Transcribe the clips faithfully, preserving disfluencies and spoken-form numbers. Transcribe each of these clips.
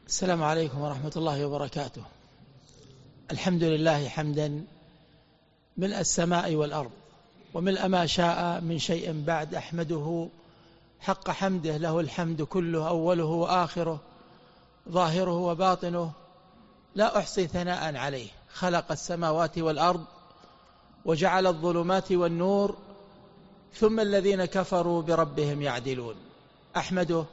السلام عليكم ورحمة الله وبركاته. الحمد لله حمدا ملء السماء والأرض وملء ما شاء من شيء بعد، أحمده حق حمده، له الحمد كله أوله وآخره ظاهره وباطنه، لا أحصي ثناء عليه. خلق السماوات والأرض وجعل الظلمات والنور، ثم الذين كفروا بربهم يعدلون. أحمده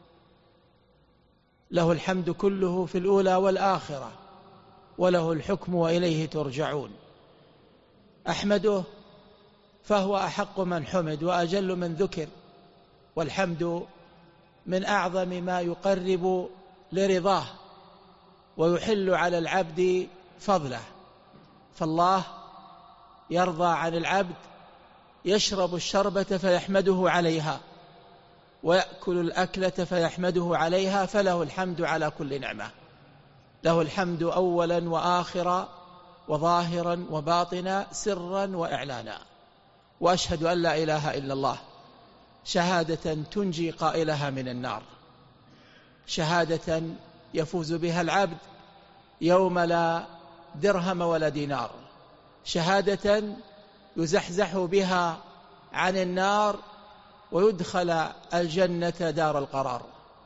له الحمد كله في الأولى والآخرة، وله الحكم وإليه ترجعون. أحمده فهو أحق من حمد وأجل من ذكر، والحمد من أعظم ما يقرب لرضاه ويحل على العبد فضله. فالله يرضى عن العبد، يشرب الشربة فيحمده عليها، ويأكل الأكلة فيحمده عليها، فله الحمد على كل نعمة. له الحمد أولا وآخرا وظاهرا وباطنا، سرا وإعلانا. وأشهد أن لا إله إلا الله شهادة تنجي قائلها من النار، شهادة يفوز بها العبد يوم لا درهم ولا دينار، شهادة يزحزح بها عن النار ويدخل الجنة دار القرار.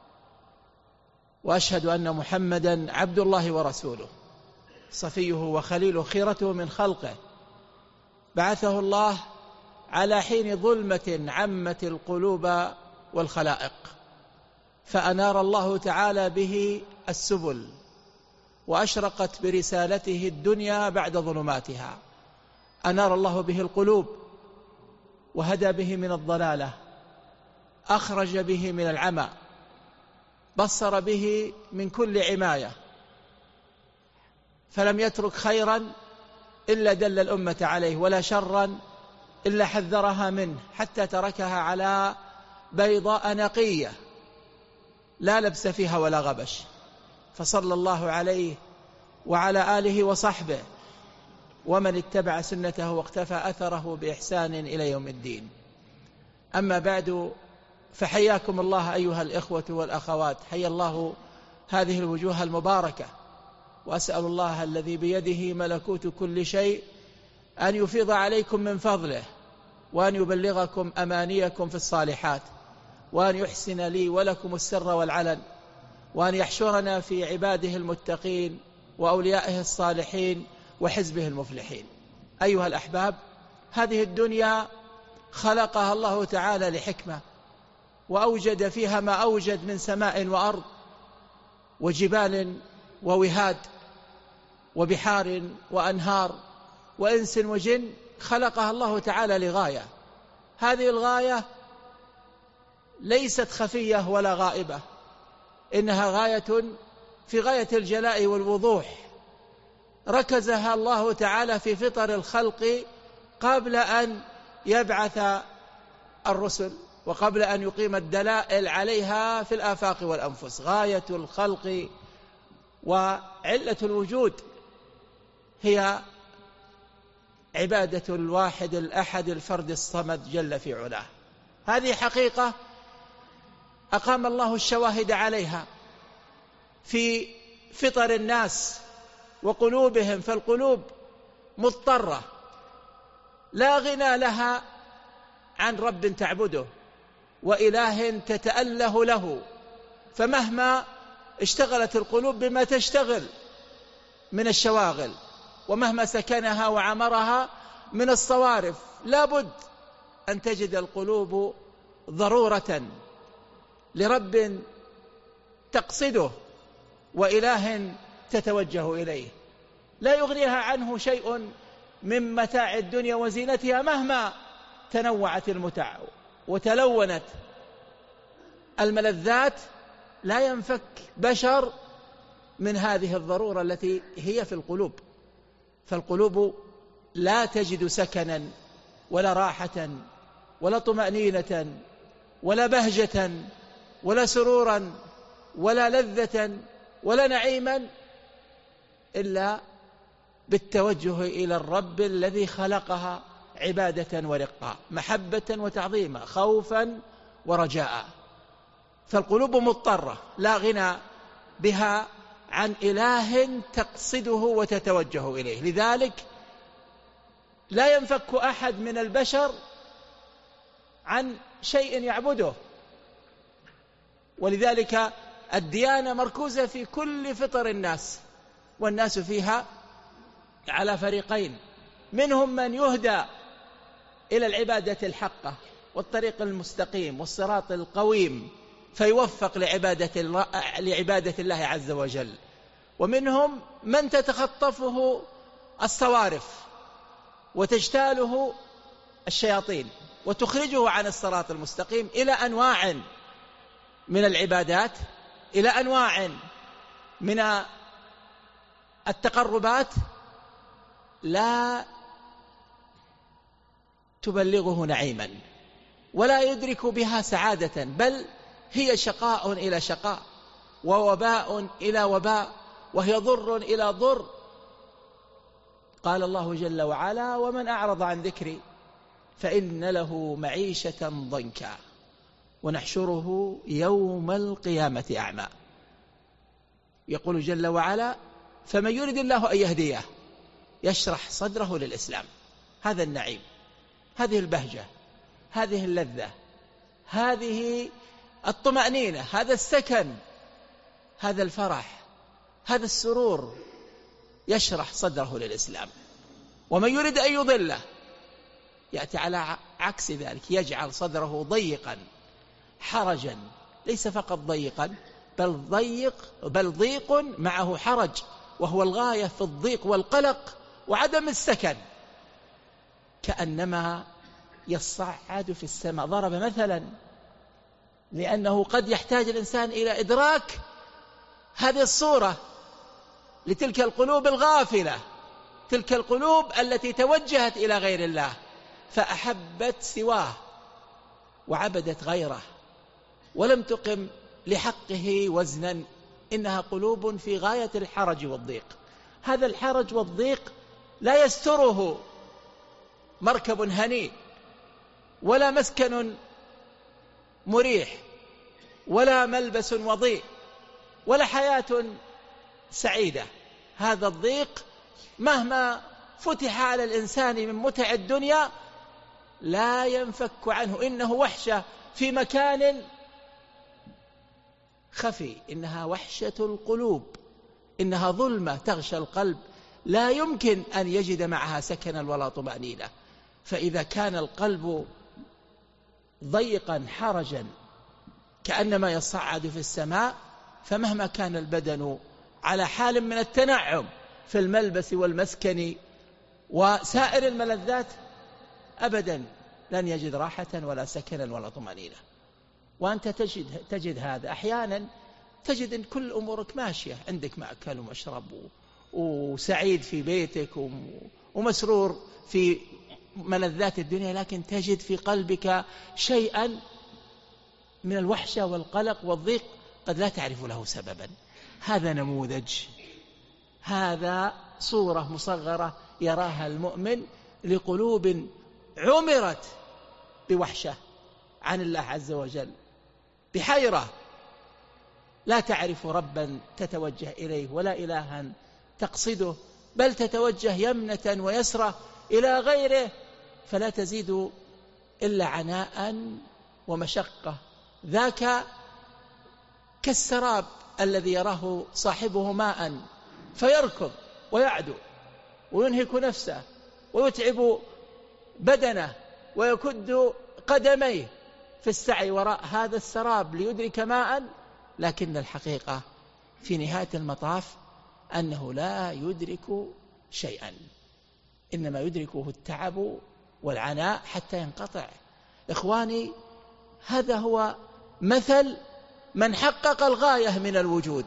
وأشهد أن محمدا عبد الله ورسوله، صفيه وخليله، خيرته من خلقه، بعثه الله على حين ظلمة عمت القلوب والخلائق، فأنار الله تعالى به السبل، وأشرقت برسالته الدنيا بعد ظلماتها. أنار الله به القلوب، وهدى به من الضلالة، أخرج به من العمى، بصر به من كل عماية، فلم يترك خيرا إلا دل الأمة عليه، ولا شرا إلا حذرها منه، حتى تركها على بيضاء نقية لا لبس فيها ولا غبش. فصلى الله عليه وعلى آله وصحبه ومن اتبع سنته واقتفى أثره بإحسان إلى يوم الدين. أما بعد، فحياكم الله أيها الإخوة والأخوات، حيا الله هذه الوجوه المباركة، وأسأل الله الذي بيده ملكوت كل شيء أن يفيض عليكم من فضله، وأن يبلغكم أمانيكم في الصالحات، وأن يحسن لي ولكم السر والعلن، وأن يحشرنا في عباده المتقين وأوليائه الصالحين وحزبه المفلحين. أيها الأحباب، هذه الدنيا خلقها الله تعالى لحكمة، وأوجد فيها ما أوجد من سماء وأرض وجبال ووهاد وبحار وأنهار وإنس وجن، خلقها الله تعالى لغاية. هذه الغاية ليست خفية ولا غائبة، إنها غاية في غاية الجلاء والوضوح، ركزها الله تعالى في فطر الخلق قبل أن يبعث الرسل، وقبل أن يقيم الدلائل عليها في الآفاق والأنفس. غاية الخلق وعلة الوجود هي عبادة الواحد الأحد الفرد الصمد جل في علاه. هذه حقيقة أقام الله الشواهد عليها في فطر الناس وقلوبهم، فالقلوب مضطرة لا غنى لها عن رب تعبده وإله تتأله له، فمهما اشتغلت القلوب بما تشتغل من الشواغل، ومهما سكنها وعمرها من الصوارف، لابد أن تجد القلوب ضرورة لرب تقصده وإله تتوجه إليه، لا يغنيها عنه شيء من متاع الدنيا وزينتها، مهما تنوعت المتع وتلونت الملذات. لا ينفك بشر من هذه الضرورة التي هي في القلوب، فالقلوب لا تجد سكنا ولا راحة ولا طمأنينة ولا بهجة ولا سرورا ولا لذة ولا نعيما إلا بالتوجه إلى الرب الذي خلقها عبادة ورقة، محبة وتعظيما، خوفا ورجاء. فالقلوب مضطرة لا غنى بها عن إله تقصده وتتوجه إليه. لذلك لا ينفك أحد من البشر عن شيء يعبده، ولذلك الديانة مركوزة في كل فطر الناس، والناس فيها على فريقين، منهم من يهدى إلى العبادة الحقة والطريق المستقيم والصراط القويم فيوفق لعبادة الله, لعبادة الله عز وجل، ومنهم من تتخطفه الصوارف وتجتاله الشياطين وتخرجه عن الصراط المستقيم إلى أنواع من العبادات، إلى أنواع من التقربات لا تبلغه نعيما ولا يدرك بها سعادة، بل هي شقاء إلى شقاء ووباء إلى وباء وهي ضر إلى ضر. قال الله جل وعلا: ومن أعرض عن ذكري فإن له معيشة ضنكا ونحشره يوم القيامة أعمى. يقول جل وعلا: فمن يرد الله أن يهديه يشرح صدره للإسلام. هذا النعيم، هذه البهجة، هذه اللذة، هذه الطمأنينة، هذا السكن، هذا الفرح، هذا السرور، يشرح صدره للإسلام. ومن يريد أن يضله يأتي على عكس ذلك، يجعل صدره ضيقا حرجا، ليس فقط ضيقا بل ضيق بل ضيق معه حرج، وهو الغاية في الضيق والقلق وعدم السكن، كأنما يصعد في السماء. ضرب مثلا لأنه قد يحتاج الإنسان إلى إدراك هذه الصورة لتلك القلوب الغافلة، تلك القلوب التي توجهت إلى غير الله فأحبت سواه وعبدت غيره ولم تقم لحقه وزنا. إنها قلوب في غاية الحرج والضيق. هذا الحرج والضيق لا يستره مركب هنيء ولا مسكن مريح ولا ملبس وضيء ولا حياة سعيدة. هذا الضيق مهما فتح على الإنسان من متع الدنيا لا ينفك عنه، إنه وحشة في مكان خفي، إنها وحشة القلوب، إنها ظلمة تغشى القلب لا يمكن أن يجد معها سكنا ولا طمأنينة. فإذا كان القلب ضيقا حرجا كأنما يصعد في السماء، فمهما كان البدن على حال من التنعم في الملبس والمسكن وسائر الملذات أبدا لن يجد راحة ولا سكنا ولا طمأنينة. وأنت تجد, تجد هذا أحيانا، تجد أن كل أمورك ماشية، عندك مأكل ومشرب وسعيد في بيتك ومسرور في ملذات الدنيا، لكن تجد في قلبك شيئا من الوحشة والقلق والضيق قد لا تعرف له سببا. هذا نموذج، هذا صورة مصغرة يراها المؤمن لقلوب عمرت بوحشة عن الله عز وجل، بحيرة لا تعرف ربا تتوجه إليه ولا إلها تقصده، بل تتوجه يمنة ويسرى إلى غيره، فلا تزيد إلا عناء ومشقة. ذاك كالسراب الذي يراه صاحبه ماء فيركض ويعدو وينهك نفسه ويتعب بدنه ويكد قدميه في السعي وراء هذا السراب ليدرك ماء، لكن الحقيقة في نهاية المطاف أنه لا يدرك شيئا، إنما يدركه التعب والعناء حتى ينقطع. إخواني، هذا هو مثل من حقق الغاية من الوجود،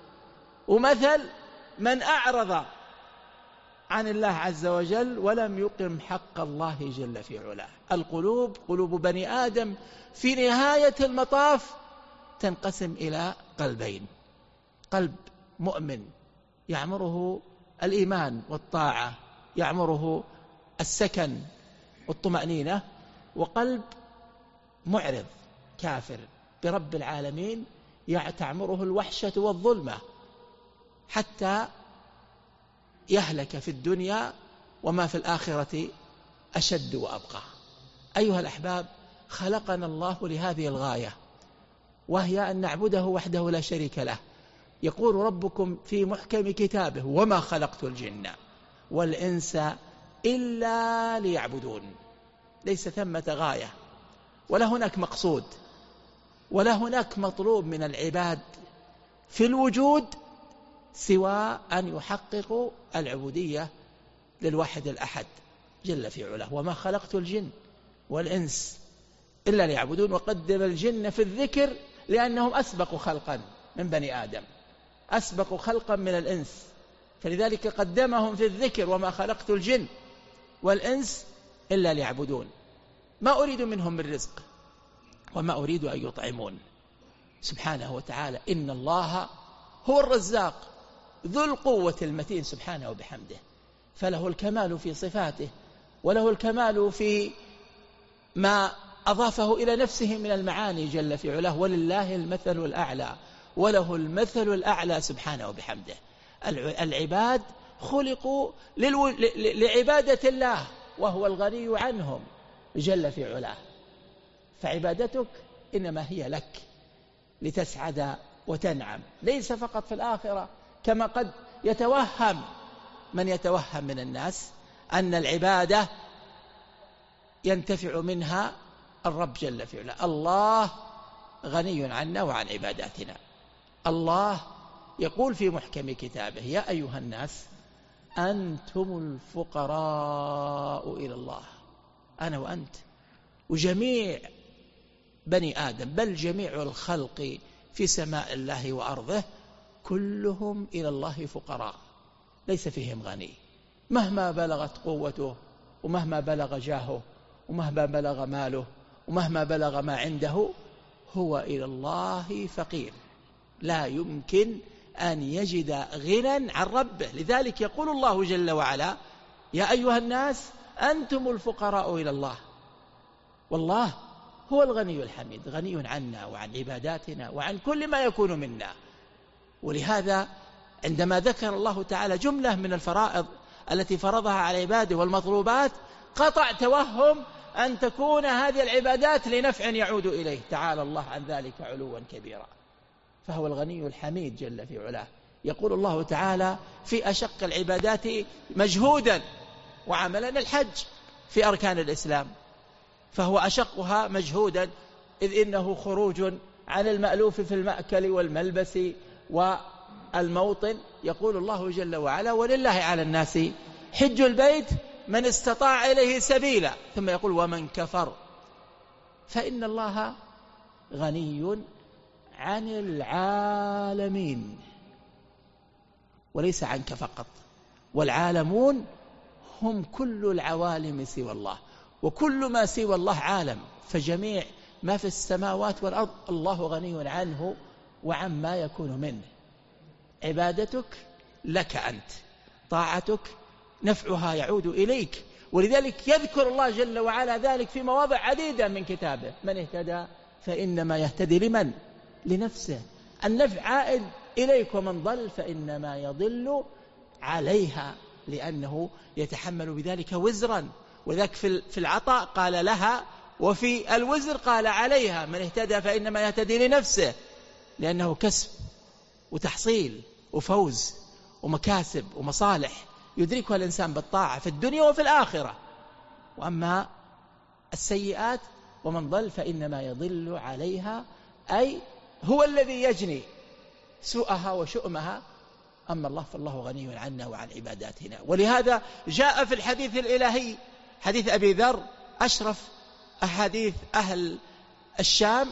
ومثل من أعرض عن الله عز وجل ولم يقم حق الله جل في علاه. القلوب، قلوب بني آدم في نهاية المطاف تنقسم إلى قلبين: قلب مؤمن يعمره الإيمان والطاعة، يعمره السكن والطمأنينة، وقلب معرض كافر برب العالمين تعمره الوحشة والظلمة حتى يهلك في الدنيا وما في الآخرة أشد وأبقى. أيها الأحباب، خلقنا الله لهذه الغاية، وهي أن نعبده وحده لا شريك له. يقول ربكم في محكم كتابه: وما خلقت الجن والإنس إلا ليعبدون. ليس ثمة غاية، ولا هناك مقصود، ولا هناك مطلوب من العباد في الوجود سوى أن يحققوا العبودية للواحد الأحد جل في علاه. وما خلقت الجن والإنس إلا ليعبدون. وقدم الجن في الذكر لأنهم أسبقوا خلقا من بني آدم، أسبقوا خلقا من الإنس، فلذلك قدمهم في الذكر: وما خلقت الجن والإنس إلا ليعبدون. ما أريد منهم من رزق وما أريد أن يطعمون. سبحانه وتعالى: إن الله هو الرزاق ذو القوة المتين سبحانه وبحمده. فله الكمال في صفاته، وله الكمال في ما أضافه إلى نفسه من المعاني جل في علاه. ولله المثل الأعلى، وله المثل الأعلى سبحانه وبحمده. العباد خلقوا للو... لعبادة الله، وهو الغني عنهم جل في علاه. فعبادتك إنما هي لك لتسعد وتنعم، ليس فقط في الآخرة كما قد يتوهم من يتوهم من الناس أن العبادة ينتفع منها الرب جل في علاه. الله غني عنا وعن عباداتنا. الله يقول في محكم كتابه: يا أيها الناس أنتم الفقراء إلى الله. أنا وأنت وجميع بني آدم، بل جميع الخلق في سماء الله وأرضه، كلهم إلى الله فقراء، ليس فيهم غني. مهما بلغت قوته، ومهما بلغ جاهه، ومهما بلغ ماله، ومهما بلغ ما عنده، هو إلى الله فقير، لا يمكن أن يجد غنى عن ربه. لذلك يقول الله جل وعلا: يا أيها الناس أنتم الفقراء إلى الله. والله هو الغني الحميد، غني عنا وعن عباداتنا وعن كل ما يكون منا. ولهذا عندما ذكر الله تعالى جملة من الفرائض التي فرضها على عباده والمطلوبات، قطع توهم أن تكون هذه العبادات لنفع يعود إليه، تعالى الله عن ذلك علوا كبيرا. فهو الغني الحميد جل في علاه. يقول الله تعالى في أشق العبادات مجهودا وعملا: الحج في أركان الإسلام، فهو أشقها مجهودا، إذ إنه خروج عن المألوف في المأكل والملبس والموطن. يقول الله جل وعلا: ولله على الناس حج البيت من استطاع إليه سبيلا. ثم يقول: ومن كفر فإن الله غني عن العالمين، وليس عنك فقط. والعالمون هم كل العوالم سوى الله، وكل ما سوى الله عالم. فجميع ما في السماوات والأرض الله غني عنه وعما يكون منه. عبادتك لك أنت، طاعتك نفعها يعود إليك. ولذلك يذكر الله جل وعلا ذلك في مواضع عديدة من كتابه: من اهتدى فإنما يهتدي لمن؟ لنفسه. النفع عائد إليك، ومن ضل فإنما يضل عليها، لأنه يتحمل بذلك وزرا. وذلك في العطاء قال لها، وفي الوزر قال عليها. من اهتدى فإنما يهتدي لنفسه، لأنه كسب وتحصيل وفوز ومكاسب ومصالح يدركها الإنسان بالطاعة في الدنيا وفي الآخرة. وأما السيئات ومن ضل فإنما يضل عليها، أي هو الذي يجني سوءها وشؤمها. أما الله فالله غني عنا وعن عباداتنا. ولهذا جاء في الحديث الإلهي، حديث أبي ذر، أشرف أحاديث أهل الشام: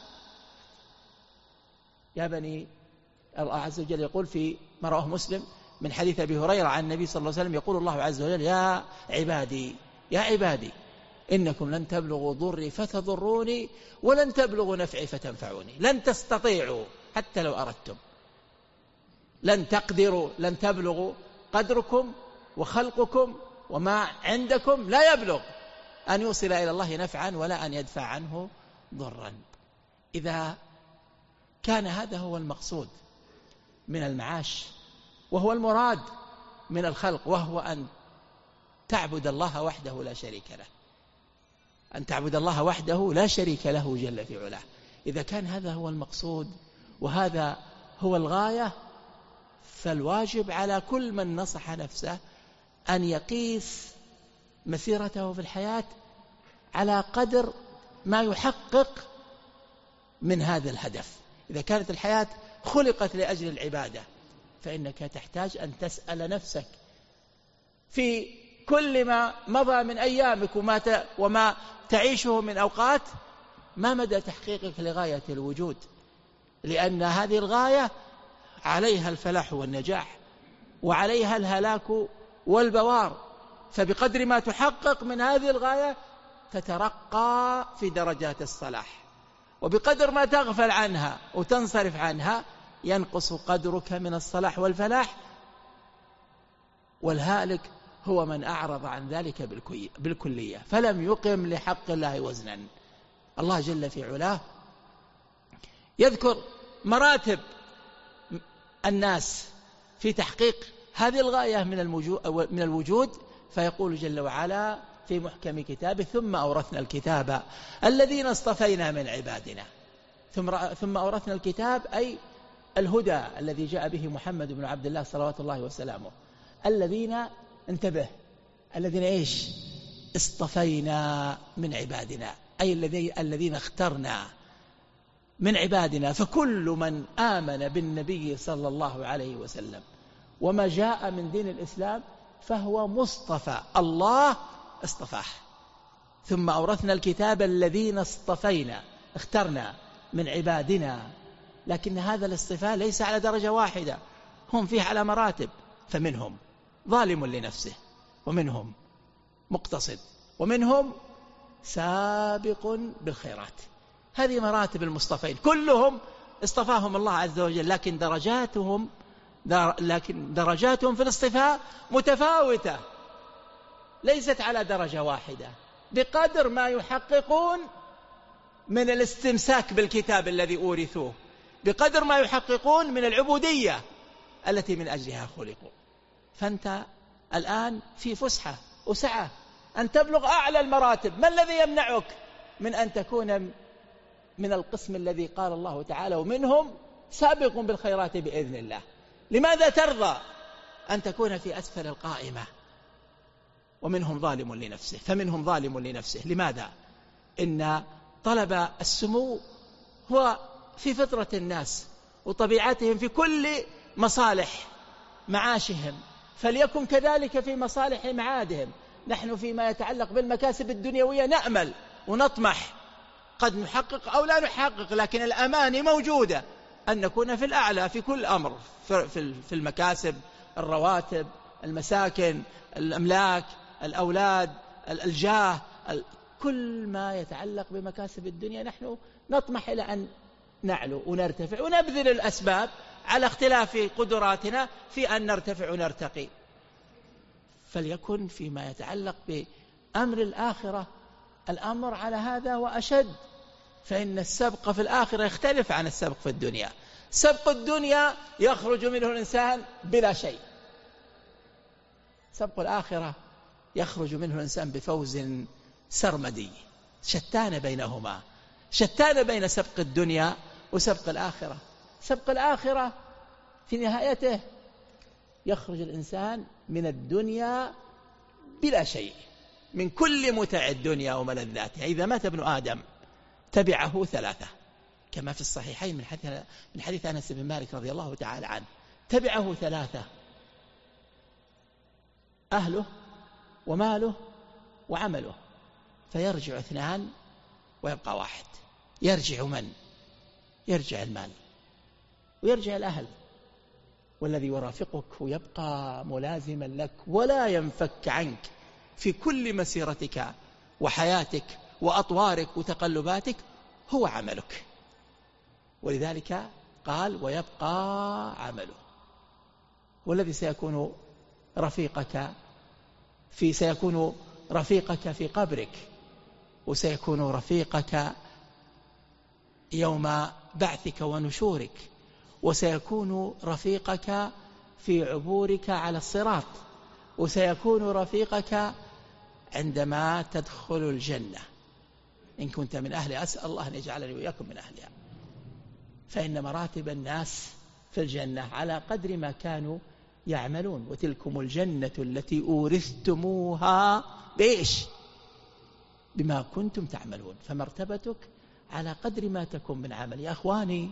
يا بني، الله عز وجل يقول في ما رواه مسلم من حديث أبي هريرة عن النبي صلى الله عليه وسلم، يقول الله عز وجل: يا عبادي يا عبادي إنكم لن تبلغوا ضري فتضروني، ولن تبلغوا نفعي فتنفعوني. لن تستطيعوا حتى لو أردتم، لن تقدروا، لن تبلغوا. قدركم وخلقكم وما عندكم لا يبلغ أن يوصل إلى الله نفعا ولا أن يدفع عنه ضرا. إذا كان هذا هو المقصود من المعاش، وهو المراد من الخلق، وهو أن تعبد الله وحده لا شريك له، أن تعبد الله وحده لا شريك له جل في علاه. إذا كان هذا هو المقصود وهذا هو الغاية، فالواجب على كل من نصح نفسه أن يقيس مسيرته في الحياة على قدر ما يحقق من هذا الهدف. إذا كانت الحياة خلقت لأجل العبادة، فإنك تحتاج أن تسأل نفسك في كل ما مضى من أيامك وما وما تعيشه من أوقات، ما مدى تحقيقك لغاية الوجود، لأن هذه الغاية عليها الفلاح والنجاح، وعليها الهلاك والبوار. فبقدر ما تحقق من هذه الغاية تترقى في درجات الصلاح، وبقدر ما تغفل عنها وتنصرف عنها ينقص قدرك من الصلاح والفلاح. والهالك هو من أعرض عن ذلك بالكلية فلم يقم لحق الله وزنا. الله جل في علاه يذكر مراتب الناس في تحقيق هذه الغاية من الوجود، فيقول جل وعلا في محكم كتابه: ثم أورثنا الكتاب الذين اصطفينا من عبادنا. ثم أورثنا الكتاب أي الهدى الذي جاء به محمد بن عبد الله صلوات الله وسلامه. الذين، انتبه، الذين إيش؟ اصطفينا من عبادنا، أي الذين اخترنا من عبادنا. فكل من آمن بالنبي صلى الله عليه وسلم وما جاء من دين الإسلام فهو مصطفى، الله اصطفاه. ثم أورثنا الكتاب الذين اصطفينا، اخترنا من عبادنا. لكن هذا الاصطفاء ليس على درجة واحدة، هم فيه على مراتب، فمنهم ظالم لنفسه، ومنهم مقتصد، ومنهم سابق بالخيرات. هذه مراتب المصطفين، كلهم اصطفاهم الله عز وجل، لكن درجاتهم لكن درجاتهم في الاصطفاء متفاوتة، ليست على درجة واحدة، بقدر ما يحققون من الاستمساك بالكتاب الذي أورثوه، بقدر ما يحققون من العبودية التي من أجلها خلقوا. فأنت الآن في فسحة وسعة أن تبلغ أعلى المراتب. ما الذي يمنعك من أن تكون من القسم الذي قال الله تعالى: ومنهم سابق بالخيرات بإذن الله؟ لماذا ترضى أن تكون في أسفل القائمة؟ ومنهم ظالم لنفسه، فمنهم ظالم لنفسه. لماذا؟ إن طلب السمو هو في فطرة الناس وطبيعتهم في كل مصالح معاشهم، فليكن كذلك في مصالح معادهم. نحن فيما يتعلق بالمكاسب الدنيوية نأمل ونطمح، قد نحقق أو لا نحقق، لكن الأماني موجودة أن نكون في الأعلى في كل أمر، في المكاسب، الرواتب، المساكن، الأملاك، الأولاد، الجاه، كل ما يتعلق بمكاسب الدنيا نحن نطمح إلى أن نعلو ونرتفع ونبذل الأسباب على اختلاف قدراتنا في أن نرتفع ونرتقي. فليكن فيما يتعلق بأمر الآخرة الأمر على هذا وأشد، فإن السبق في الآخرة يختلف عن السبق في الدنيا. سبق الدنيا يخرج منه الإنسان بلا شيء، سبق الآخرة يخرج منه الإنسان بفوز سرمدي. شتان بينهما، شتان بين سبق الدنيا وسبق الآخرة. سبق الآخرة في نهايته يخرج الإنسان من الدنيا بلا شيء، من كل متع الدنيا وملذاتها. إذا مات ابن آدم تبعه ثلاثة، كما في الصحيحين من حديث من حديث أنس بن مالك رضي الله تعالى عنه: تبعه ثلاثة: أهله وماله وعمله، فيرجع اثنان ويبقى واحد. يرجع من؟ يرجع المال ويرجع الأهل، والذي يرافقك ويبقى ملازما لك ولا ينفك عنك في كل مسيرتك وحياتك وأطوارك وتقلباتك هو عملك. ولذلك قال: ويبقى عمله. والذي سيكون رفيقك في سيكون رفيقك في قبرك، وسيكون رفيقك يوم بعثك ونشورك، وسيكون رفيقك في عبورك على الصراط، وسيكون رفيقك عندما تدخل الجنة إن كنت من أهلها. أسأل الله أن يجعلني وإياكم من أهلها. فإن مراتب الناس في الجنة على قدر ما كانوا يعملون. وتلكم الجنة التي أورثتموها بإيش؟ بما كنتم تعملون. فمرتبتك على قدر ما تكون من عمل. يا أخواني،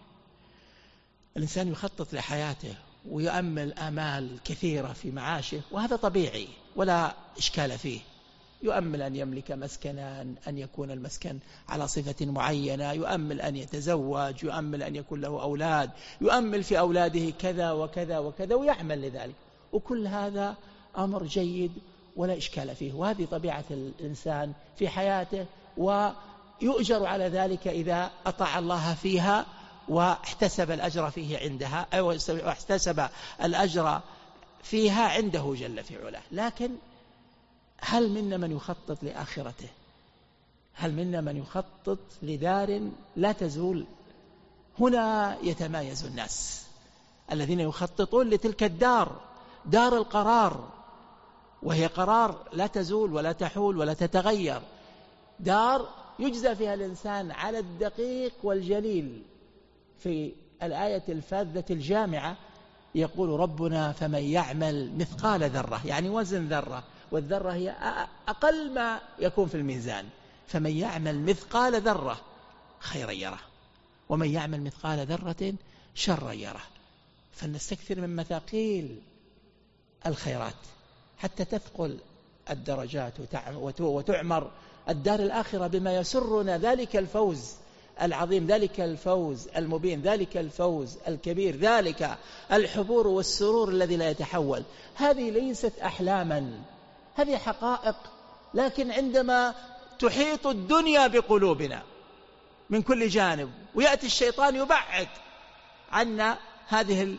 الإنسان يخطط لحياته ويؤمل آمال كثيرة في معاشه، وهذا طبيعي ولا إشكال فيه. يؤمل أن يملك مسكنا، أن يكون المسكن على صفة معينة، يؤمل أن يتزوج، يؤمل أن يكون له أولاد، يؤمل في أولاده كذا وكذا وكذا، ويعمل لذلك. وكل هذا أمر جيد ولا إشكال فيه، وهذه طبيعة الإنسان في حياته، ويؤجر على ذلك إذا أطاع الله فيها واحتسب الأجر فيه عندها، أو احتسب الأجر فيها عنده جل في علاه. لكن هل منا من يخطط لآخرته؟ هل منا من يخطط لدار لا تزول؟ هنا يتمايز الناس الذين يخططون لتلك الدار، دار القرار، وهي قرار لا تزول ولا تحول ولا تتغير، دار يجزى فيها الإنسان على الدقيق والجليل. في الآية الفاذة الجامعة يقول ربنا فمن يعمل مثقال ذرة، يعني وزن ذرة، والذرة هي أقل ما يكون في الميزان. فمن يعمل مثقال ذرة خيرا يره، ومن يعمل مثقال ذرة شرا يره. فلنستكثر من مثاقيل الخيرات حتى تثقل الدرجات وتعمر الدار الآخرة بما يسرنا، ذلك الفوز العظيم، ذلك الفوز المبين، ذلك الفوز الكبير، ذلك الحبور والسرور الذي لا يتحول. هذه ليست أحلاما، هذه حقائق. لكن عندما تحيط الدنيا بقلوبنا من كل جانب، ويأتي الشيطان يبعد عنا هذه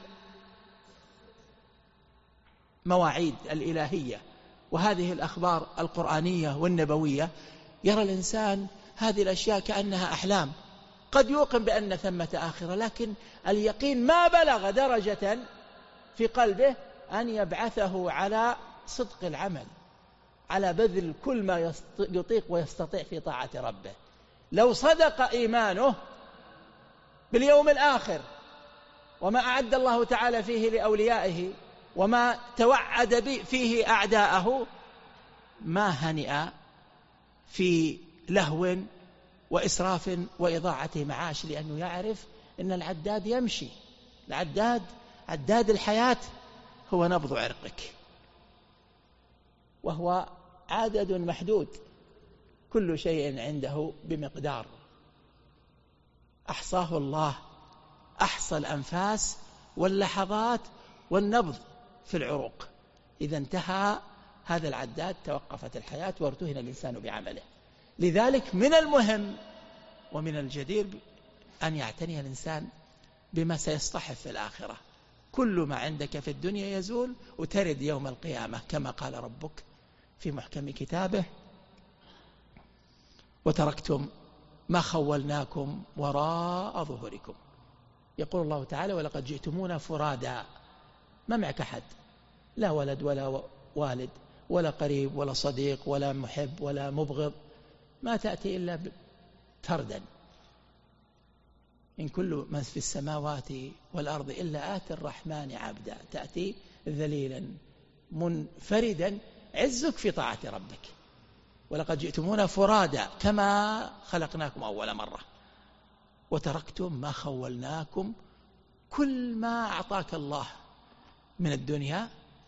المواعيد الإلهية وهذه الأخبار القرآنية والنبوية، يرى الإنسان هذه الأشياء كأنها أحلام. قد يوقن بأن ثمة آخرة، لكن اليقين ما بلغ درجة في قلبه أن يبعثه على صدق العمل، على بذل كل ما يطيق ويستطيع في طاعة ربه. لو صدق إيمانه باليوم الآخر وما أعد الله تعالى فيه لأوليائه وما توعد فيه أعداءه، ما هنئ في لهو وإسراف وإضاعة معاش، لأنه يعرف أن العداد يمشي. العداد عداد الحياة هو نبض عرقك، وهو عدد محدود، كل شيء عنده بمقدار أحصاه الله، أحصى الأنفاس واللحظات والنبض في العروق. إذا انتهى هذا العداد توقفت الحياة وارتهن الإنسان بعمله. لذلك من المهم ومن الجدير أن يعتني الإنسان بما سيصطحب في الآخرة. كل ما عندك في الدنيا يزول وترد يوم القيامة، كما قال ربك في محكم كتابه وتركتم ما خولناكم وراء ظهوركم. يقول الله تعالى ولقد جئتمونا فرادا، ما معك أحد، لا ولد ولا والد ولا قريب ولا صديق ولا محب ولا مبغض، ما تأتي إلا فردا. إن كل من في السماوات والأرض إلا آتي الرحمن عبدا، تأتي ذليلا منفردا، عزك في طاعة ربك. ولقد جئتمونا فرادا كما خلقناكم أول مرة، وتركتم ما خولناكم. كل ما أعطاك الله من الدنيا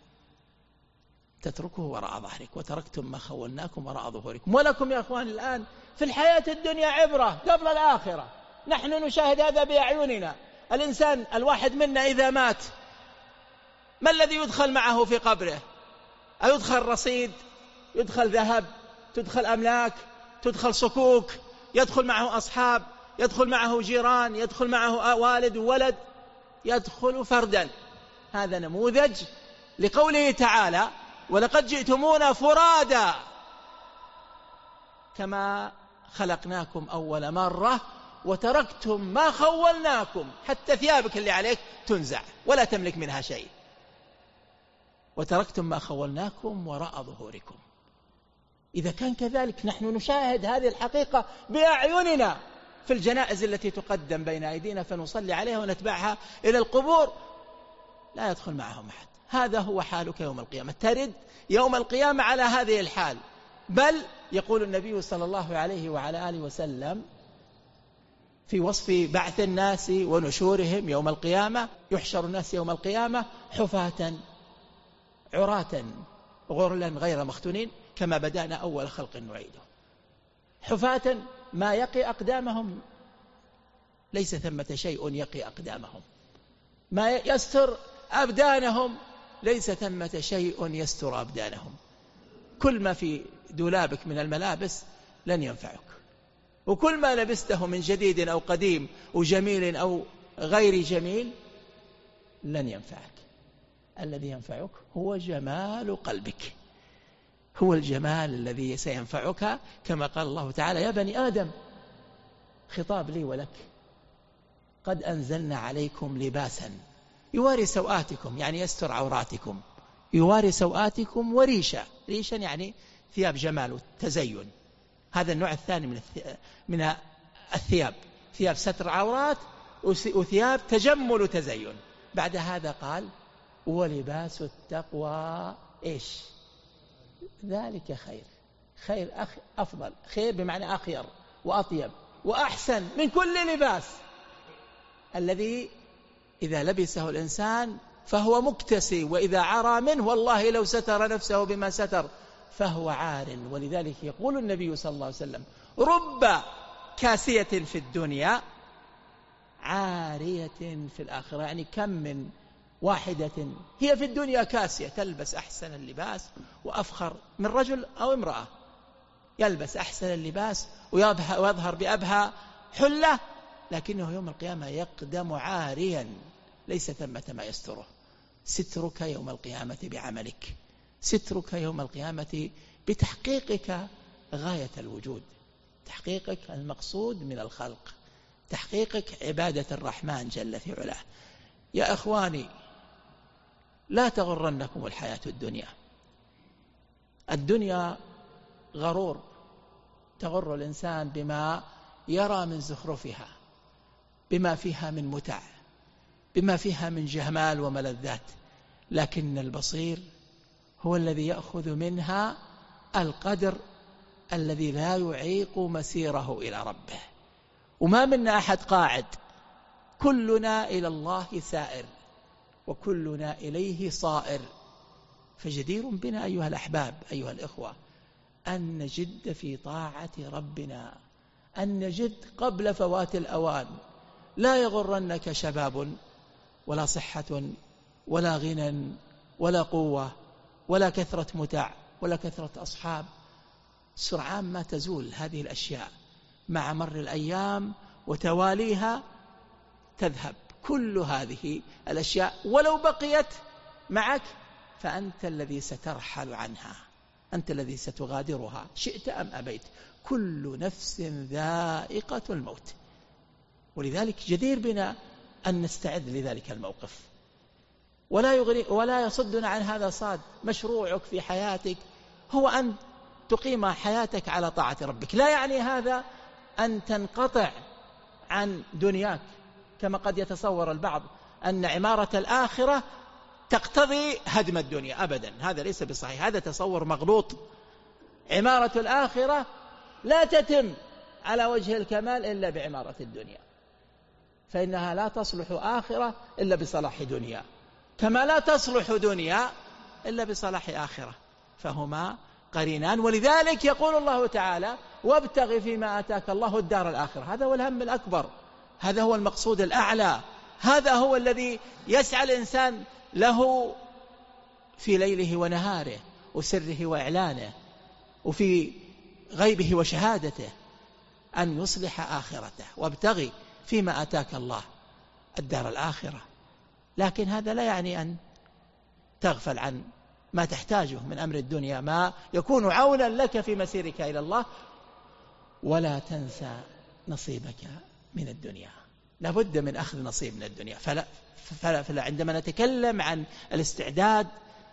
تتركه وراء ظهرك، وتركتم ما خولناكم وراء ظهوركم. ولكم يا أخوان الآن في الحياة الدنيا عبرة قبل الآخرة، نحن نشاهد هذا بأعيننا. الإنسان الواحد منا إذا مات ما الذي يدخل معه في قبره؟ أيدخل رصيد، يدخل ذهب، تدخل أملاك، تدخل صكوك، يدخل معه أصحاب، يدخل معه جيران، يدخل معه والد وولد، يدخل فردا. هذا نموذج لقوله تعالى ولقد جئتمونا فرادا كما خلقناكم أول مرة وتركتم ما خولناكم، حتى ثيابك اللي عليك تنزع ولا تملك منها شيء. وتركتم ما خولناكم وراء ظهوركم. إذا كان كذلك نحن نشاهد هذه الحقيقة بأعيننا في الجنائز التي تقدم بين أيدينا فنصلي عليها ونتبعها إلى القبور، لا يدخل معهم أحد. هذا هو حالك يوم القيامة، ترد يوم القيامة على هذه الحال. بل يقول النبي صلى الله عليه وعلى آله وسلم في وصف بعث الناس ونشورهم يوم القيامة: يحشر الناس يوم القيامة حفاة عراة غرلا غير مختونين كما بدأنا أول خلق نعيده. حفاة ما يقي أقدامهم، ليس ثمة شيء يقي أقدامهم. ما يستر أبدانهم، ليس ثمة شيء يستر أبدانهم. كل ما في دولابك من الملابس لن ينفعك، وكل ما لبسته من جديد أو قديم وجميل أو غير جميل لن ينفعك. الذي ينفعك هو جمال قلبك، هو الجمال الذي سينفعك. كما قال الله تعالى: يا بني آدم، خطاب لي ولك، قد أنزلنا عليكم لباسا يواري سوآتكم، يعني يستر عوراتكم، يواري سوآتكم وريشا. ريشا يعني ثياب جمال وتزين. هذا النوع الثاني من من الثياب، ثياب ستر عورات وثياب تجمل وتزين. بعد هذا قال: ولباس التقوى إيش؟ ذلك خير. خير أخ أفضل، خير بمعنى أخير وأطيب وأحسن من كل لباس، الذي إذا لبسه الإنسان فهو مكتسي، وإذا عرى منه والله لو ستر نفسه بما ستر فهو عار. ولذلك يقول النبي صلى الله عليه وسلم: رب كاسية في الدنيا عارية في الآخرة. يعني كم من واحدة هي في الدنيا كاسية، تلبس أحسن اللباس وأفخر من رجل أو امرأة، يلبس أحسن اللباس ويظهر بأبهى حلة، لكنه يوم القيامة يقدم عاريا، ليس ثمة ما يستره. سترك يوم القيامة بعملك، سترك يوم القيامة بتحقيقك غاية الوجود، تحقيقك المقصود من الخلق، تحقيقك عبادة الرحمن جل في علاه. يا إخواني، لا تغرنكم الحياة الدنيا. الدنيا غرور، تغر الإنسان بما يرى من زخرفها، بما فيها من متع، بما فيها من جمال وملذات، لكن البصير هو الذي يأخذ منها القدر الذي لا يعيق مسيره إلى ربه. وما منا أحد قاعد، كلنا إلى الله سائر وكلنا إليه صائر. فجدير بنا أيها الأحباب، أيها الإخوة، أن نجد في طاعة ربنا، أن نجد قبل فوات الأوان. لا يغرنك شباب ولا صحة ولا غنى ولا قوة ولا كثرة متع ولا كثرة أصحاب. سرعان ما تزول هذه الأشياء، مع مر الأيام وتواليها تذهب كل هذه الأشياء، ولو بقيت معك فأنت الذي سترحل عنها، أنت الذي ستغادرها شئت أم أبيت. كل نفس ذائقة الموت. ولذلك جدير بنا أن نستعد لذلك الموقف، ولا يغري ولا يصدنا عن هذا صاد. مشروعك في حياتك هو أن تقيم حياتك على طاعة ربك. لا يعني هذا أن تنقطع عن دنياك، كما قد يتصور البعض أن عمارة الآخرة تقتضي هدم الدنيا. أبدا، هذا ليس بصحيح، هذا تصور مغلوط. عمارة الآخرة لا تتم على وجه الكمال إلا بعمارة الدنيا، فإنها لا تصلح آخرة إلا بصلاح دنيا، كما لا تصلح دنيا إلا بصلاح آخرة، فهما قرينان. ولذلك يقول الله تعالى: وابتغ فيما آتاك الله الدار الآخرة. هذا هو الهم الأكبر، هذا هو المقصود الأعلى، هذا هو الذي يسعى الإنسان له في ليله ونهاره وسره وإعلانه وفي غيبه وشهادته، أن يصلح آخرته. وابتغي فيما آتاك الله الدار الآخرة. لكن هذا لا يعني أن تغفل عن ما تحتاجه من أمر الدنيا، ما يكون عونا لك في مسيرك إلى الله. ولا تنسى نصيبك من الدنيا، لابد من أخذ نصيب من الدنيا. فلا, فلا, فلا عندما نتكلم عن الاستعداد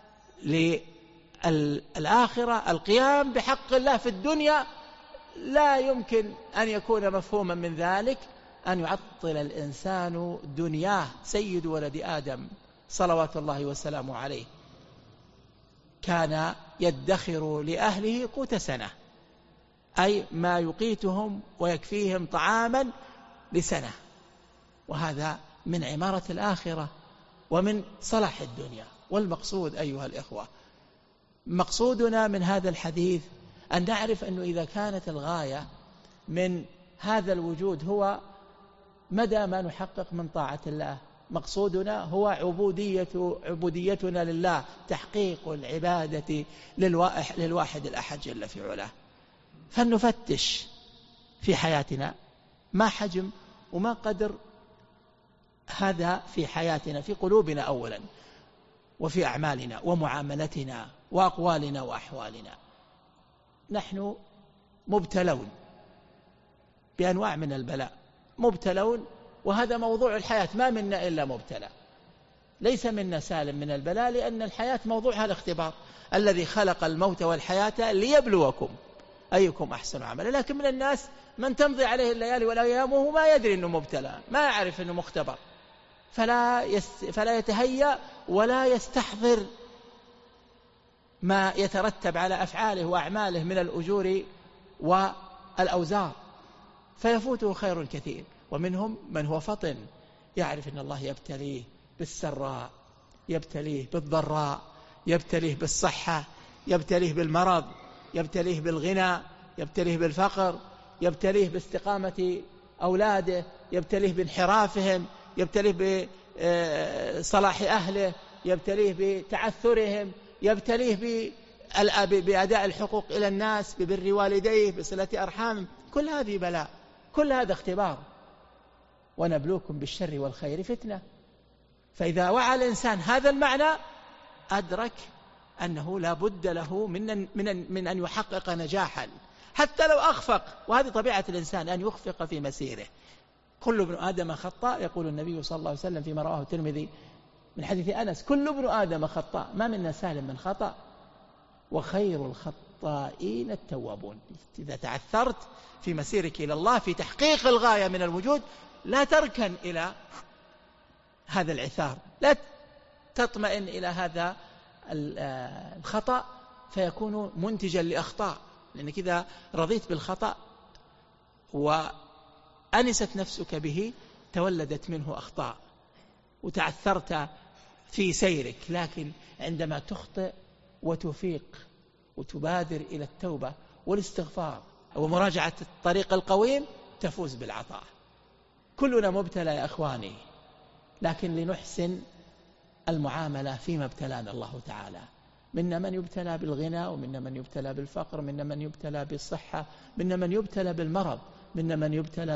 للآخرة، القيام بحق الله في الدنيا، لا يمكن أن يكون مفهوما من ذلك أن يعطل الإنسان دنياه. سيد ولد آدم صلوات الله وسلامه عليه كان يدخر لأهله قوت سنة، أي ما يقيتهم ويكفيهم طعاما لسنة، وهذا من عمارة الآخرة ومن صلاح الدنيا. والمقصود أيها الإخوة، مقصودنا من هذا الحديث أن نعرف أنه إذا كانت الغاية من هذا الوجود هو مدى ما نحقق من طاعة الله، مقصودنا هو عبودية عبوديتنا لله، تحقيق العبادة للواحد الأحد جل في علاه. فلنفتش في حياتنا ما حجم وما قدر هذا في حياتنا، في قلوبنا أولا، وفي أعمالنا ومعاملتنا وأقوالنا وأحوالنا. نحن مبتلون بأنواع من البلاء، مبتلون، وهذا موضوع الحياة، ما منا إلا مبتلى، ليس منا سالم من البلاء، لأن الحياة موضوعها الاختبار. الذي خلق الموت والحياة ليبلوكم أيكم أحسن عملا. لكن من الناس من تمضي عليه الليالي والأيام وهو ما يدري أنه مبتلى، ما يعرف أنه مختبر، فلا, يست... فلا يتهيأ ولا يستحضر ما يترتب على أفعاله وأعماله من الأجور والأوزار، فيفوته خير كثير. ومنهم من هو فطن، يعرف أن الله يبتليه بالسراء، يبتليه بالضراء، يبتليه بالصحة، يبتليه بالمرض، يبتليه بالغنى، يبتليه بالفقر، يبتليه باستقامة أولاده، يبتليه بانحرافهم، يبتليه بصلاح أهله، يبتليه بتعثرهم، يبتليه بأداء الحقوق إلى الناس، ببر والديه، بصلة أرحام. كل هذه بلاء، كل هذا اختبار. ونبلوكم بالشر والخير فتنة. فإذا وعى الإنسان هذا المعنى أدرك أنه لا بد له من, من, من أن يحقق نجاحا حتى لو أخفق، وهذه طبيعة الإنسان أن يخفق في مسيره. كل ابن آدم خطاء، يقول النبي صلى الله عليه وسلم فيما رواه الترمذي من حديث أنس: كل ابن آدم خطاء، ما منا سالم من خطأ، وخير الخطائين التوابون. إذا تعثرت في مسيرك إلى الله في تحقيق الغاية من الوجود، لا تركن إلى هذا العثار، لا تطمئن إلى هذا الخطأ فيكون منتجا لأخطاء، لأنك إذا رضيت بالخطأ وأنست نفسك به تولدت منه أخطاء وتعثرت في سيرك. لكن عندما تخطئ وتفيق وتبادر إلى التوبة والاستغفار ومراجعة الطريق القويم تفوز بالعطاء. كلنا مبتلى يا أخواني، لكن لنحسن المعاملة فيما ابتلانا الله تعالى. منا من يبتلى بالغنى، ومنا من يبتلى بالفقر، منا من يبتلى بالصحة، منا من يبتلى بالمرض، منا من يبتلى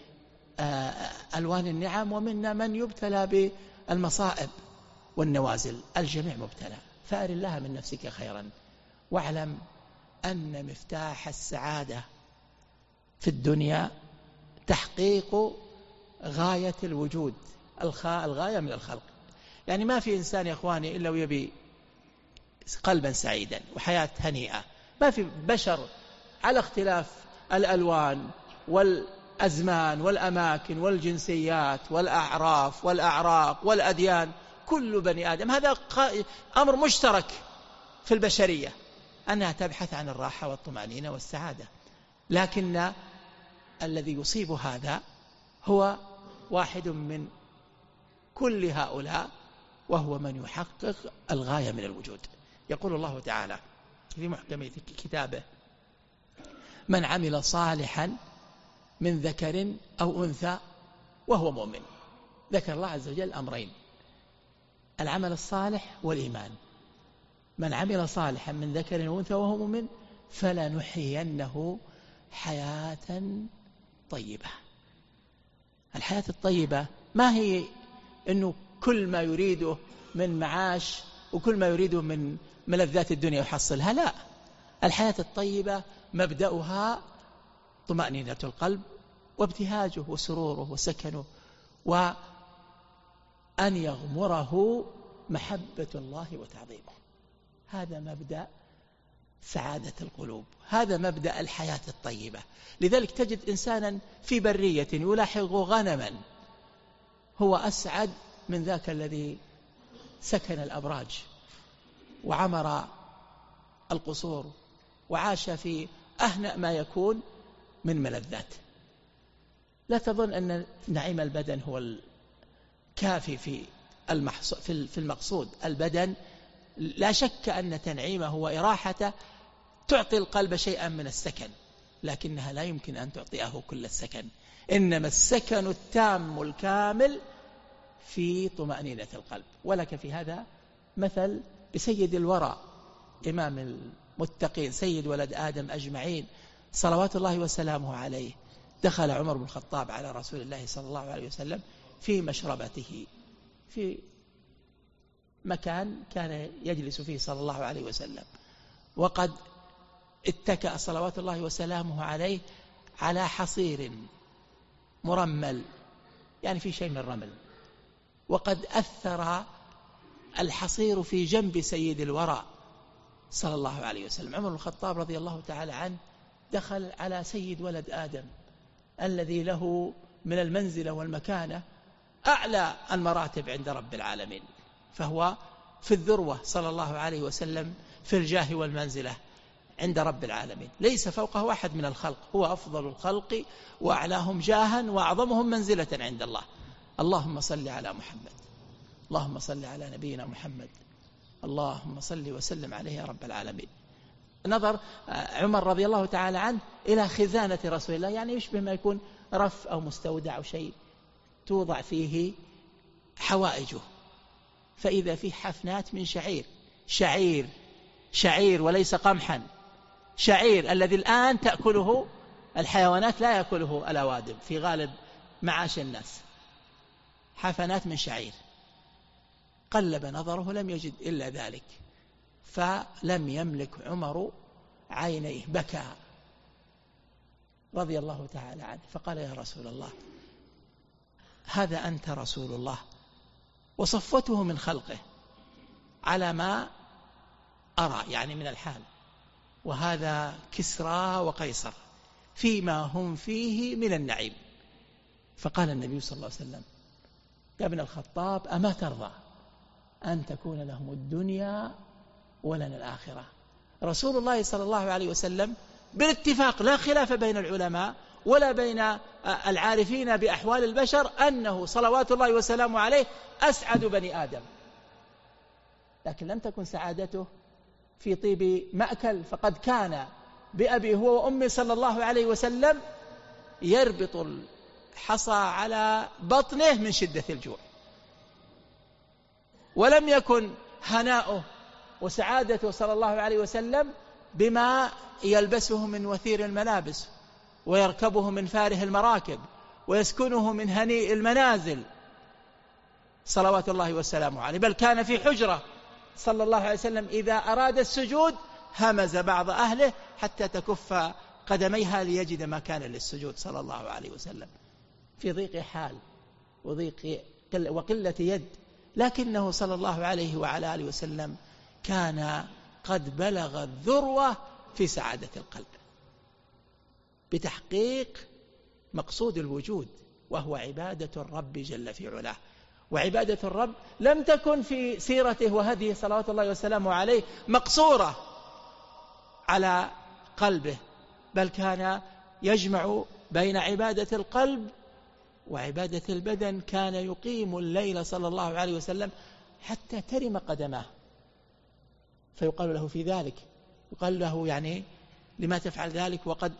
بألوان النعم، ومنا من يبتلى بالمصائب والنوازل. الجميع مبتلى. فأر الله من نفسك خيرا، واعلم أن مفتاح السعادة في الدنيا تحقيق غاية الوجود، الغاية من الخلق. يعني ما في إنسان يا أخواني إلا ويبي قلبا سعيدا وحياة هنيئة. ما في بشر على اختلاف الألوان والأزمان والأماكن والجنسيات والأعراف والأعراق والأديان، كل بني آدم هذا أمر مشترك في البشرية، أنها تبحث عن الراحة والطمأنينة والسعادة. لكن الذي يصيب هذا هو واحد من كل هؤلاء، وهو من يحقق الغاية من الوجود. يقول الله تعالى في محكم كتابه: من عمل صالحا من ذكر أو أنثى وهو مؤمن. ذكر الله عز وجل أمرين: العمل الصالح والإيمان. من عمل صالحا من ذكر أو أنثى وهو مؤمن فلنحيينه حياة طيبة. الحياة الطيبة ما هي أنه كل ما يريده من معاش وكل ما يريده من ملذات الدنيا يحصلها، لا. الحياة الطيبة مبدأها طمأنينة القلب وابتهاجه وسروره وسكنه، وأن يغمره محبة الله وتعظيمه. هذا مبدأ سعادة القلوب، هذا مبدأ الحياة الطيبة. لذلك تجد إنسانا في برية يلاحق غنما هو أسعد من ذاك الذي سكن الأبراج وعمر القصور وعاش في أهنأ ما يكون من ملذات. لا تظن أن نعيم البدن هو الكافي في في المقصود. البدن لا شك أن تنعيمه وإراحته تعطي القلب شيئا من السكن، لكنها لا يمكن أن تعطيه كل السكن. إنما السكن التام الكامل في طمأنينة القلب. ولك في هذا مثل بسيد الورى إمام المتقين سيد ولد آدم أجمعين صلوات الله وسلامه عليه. دخل عمر بن الخطاب على رسول الله صلى الله عليه وسلم في مشربته، في مكان كان يجلس فيه صلى الله عليه وسلم، وقد اتكأ صلوات الله وسلامه عليه على حصير مرمل، يعني في شيء من الرمل، وقد أثر الحصير في جنب سيد الورى صلى الله عليه وسلم. عمر بن الخطاب رضي الله تعالى عنه دخل على سيد ولد آدم الذي له من المنزلة والمكانة أعلى المراتب عند رب العالمين، فهو في الذروة صلى الله عليه وسلم في الجاه والمنزلة عند رب العالمين، ليس فوقه أحد من الخلق، هو أفضل الخلق وأعلاهم جاها وأعظمهم منزلة عند الله. اللهم صل على محمد، اللهم صل على نبينا محمد، اللهم صل وسلم عليه يا رب العالمين. نظر عمر رضي الله تعالى عنه إلى خزانة رسول الله، يعني يشبه ما يكون رف أو مستودع أو شيء توضع فيه حوائجه، فإذا فيه حفنات من شعير، شعير شعير وليس قمحا، شعير الذي الآن تأكله الحيوانات لا يأكله الأوادم في غالب معاش الناس، حفنات من شعير. قلب نظره لم يجد إلا ذلك، فلم يملك عمر عينيه، بكى رضي الله تعالى عنه، فقال يا رسول الله هذا أنت رسول الله وصفوته من خلقه على ما أرى يعني من الحال، وهذا كسرى وقيصر فيما هم فيه من النعيم. فقال النبي صلى الله عليه وسلم يا ابن الخطاب أما ترضى أن تكون لهم الدنيا ولنا الآخرة؟ رسول الله صلى الله عليه وسلم بالاتفاق لا خلاف بين العلماء ولا بين العارفين بأحوال البشر أنه صلوات الله وسلامه عليه أسعد بني آدم، لكن لم تكن سعادته في طيب مأكل، فقد كان بأبي هو وأمي صلى الله عليه وسلم يربط الحصى على بطنه من شدة الجوع، ولم يكن هناؤه وسعادته صلى الله عليه وسلم بما يلبسه من وثير الملابس ويركبه من فاره المراكب ويسكنه من هنيء المنازل صلوات الله وسلامه عليه، بل كان في حجرة صلى الله عليه وسلم إذا أراد السجود همز بعض أهله حتى تكف قدميها ليجد مكان للسجود صلى الله عليه وسلم، في ضيق حال وضيق وقلة يد، لكنه صلى الله عليه وعلى آله وسلم كان قد بلغ الذروة في سعادة القلب بتحقيق مقصود الوجود، وهو عبادة الرب جل في علاه. وعبادة الرب لم تكن في سيرته وهديه صلوات الله وسلامه عليه مقصورة على قلبه، بل كان يجمع بين عبادة القلب وعبادة البدن. كان يقيم الليل صلى الله عليه وسلم حتى ترم قدماه، فيقال له في ذلك، يقال له يعني لما تفعل ذلك وقد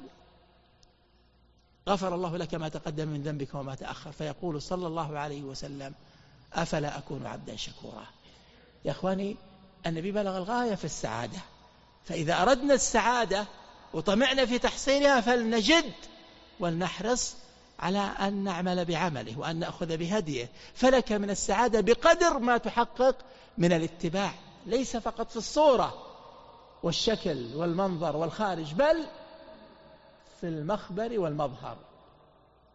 غفر الله لك ما تقدم من ذنبك وما تأخر، فيقول صلى الله عليه وسلم أفلا أكون عبدا شكورا. يا أخواني النبي بلغ الغاية في السعادة، فإذا أردنا السعادة وطمعنا في تحصيلها فلنجد ولنحرص على أن نعمل بعمله وأن نأخذ بهديه. فلك من السعادة بقدر ما تحقق من الاتباع، ليس فقط في الصورة والشكل والمنظر والخارج، بل في المخبر والمظهر.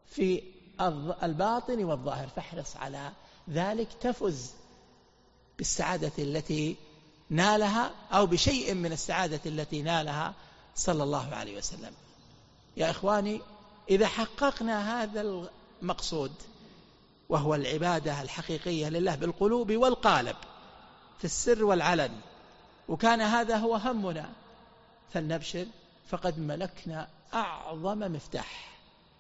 في الباطن والظاهر، فاحرص على ذلك تفز بالسعادة التي نالها أو بشيء من السعادة التي نالها صلى الله عليه وسلم. يا إخواني، إذا حققنا هذا المقصود وهو العبادة الحقيقية لله بالقلوب والقالب في السر والعلن، وكان هذا هو همنا، فلنبشر فقد ملكنا أعظم مفتاح،